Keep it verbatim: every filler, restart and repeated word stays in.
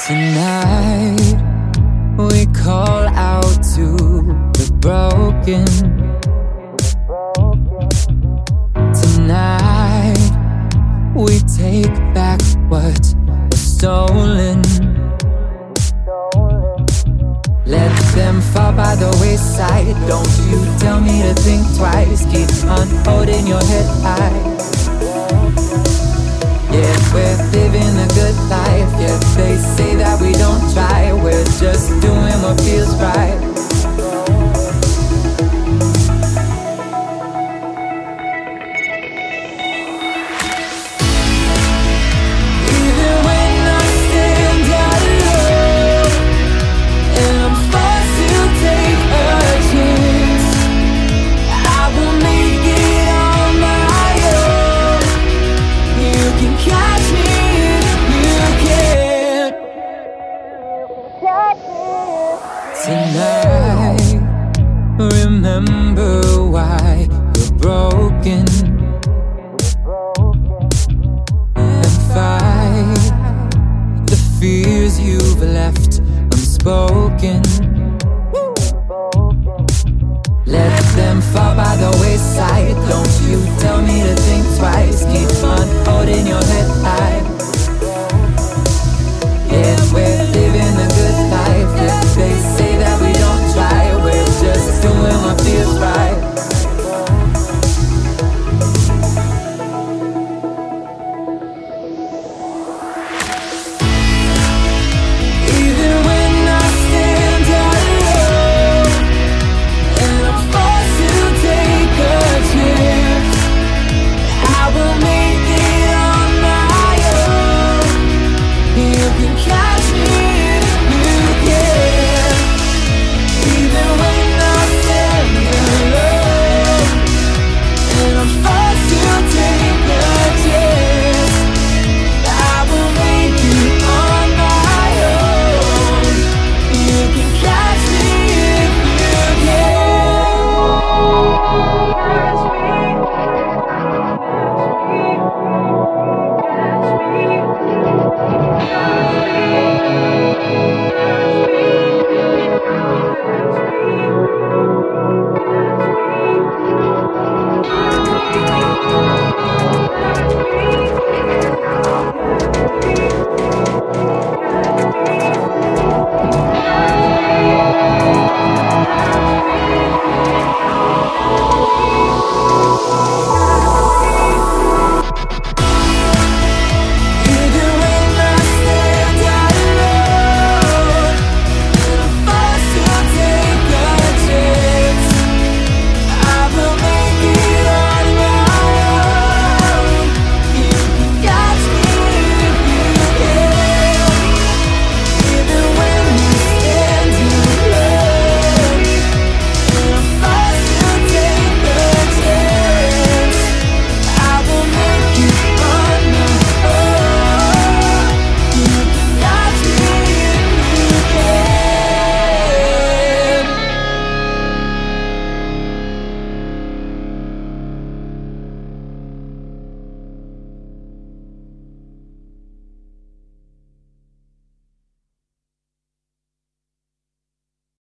Tonight we call out to the broken. Tonight we take back what was stolen. Let them fall by the wayside. Don't you tell me to think twice. Keep on holding your head high. Yeah, we're living a good life. Yeah, they say that we don't try. We're just doing what feels right.